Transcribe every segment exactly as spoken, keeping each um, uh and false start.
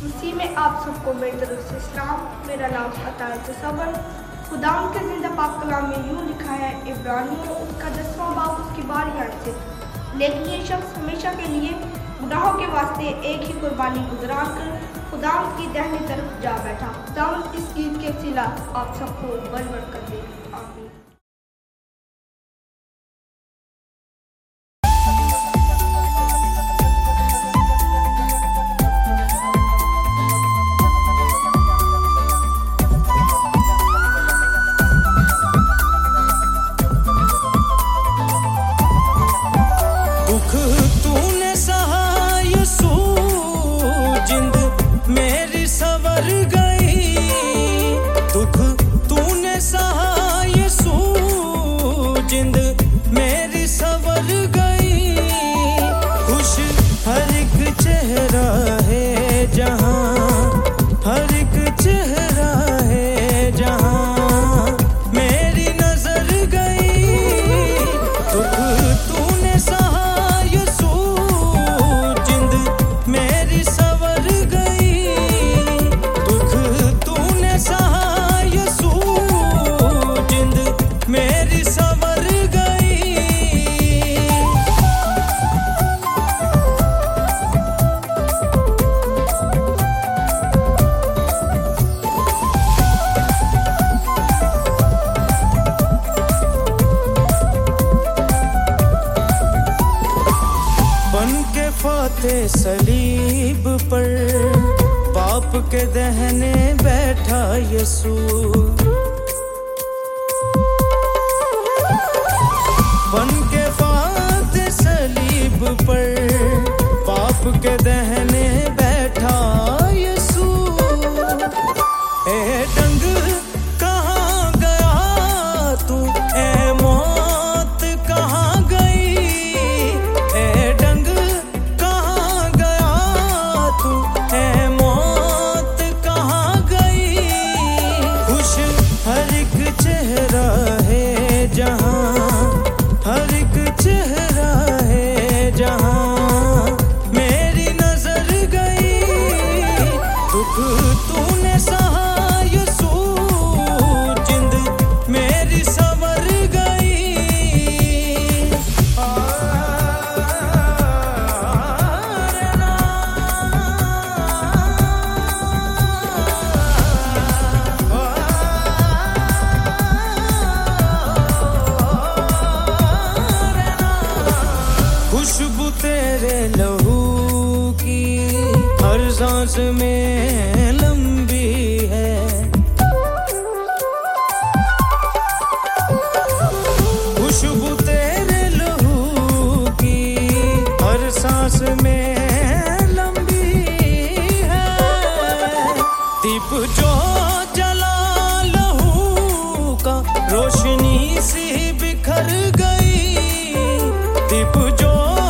उसी में आप सबको मेरी तरफ से सलाम। मेरा नाम अता है तसव्वुर। खुदा के जिंदा पाक कलाम में यूँ लिखा है, इब्रानियों उसका दसवां बाब उसकी बारहवीं आयत से, लेकिन ये शख्स हमेशा के लिए गुनाहों के वास्ते एक ही कुर्बानी गुजरान कर खुदा की दाहिनी तरफ जा बैठा। खुदा इस ईद के सिला आप सबको बढ़ बढ़ कर दे। आमीन। सलीब पर पाप के दहने बैठा यीशु, बन के फाते सलीब पर पाप के दहने बैठा यीशु। ए डंग कहाँ गया तू, ए मौत कहाँ गई, ए डंग सांस में लंबी है, खुशबू तेरे लहू की हर सांस में लंबी है। दीप जो जला लहू का रोशनी सी बिखर गई, दीप जो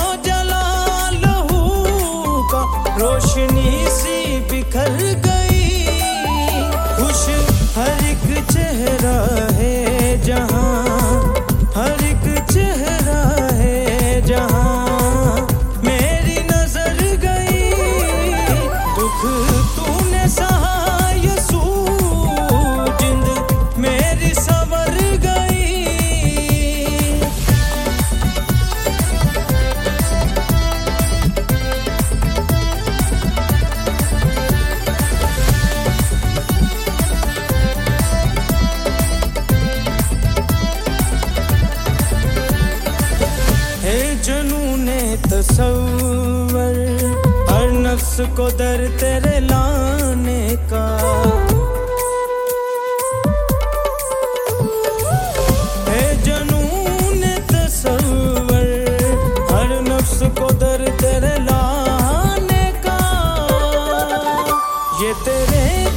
रोशनी सी बिखर गई। खुश हर एक चेहरा है जहां, हर एक चेहरा है जहां मेरी नजर गई। दुख तूने सहा यीशु, जिंद मेरी संवर गई। तसव्वुर हर नफ्स को दर तेरे लाने का, है जुनून तसव्वुर हर नफ्स को दर तेरे लाने का। ये तेरे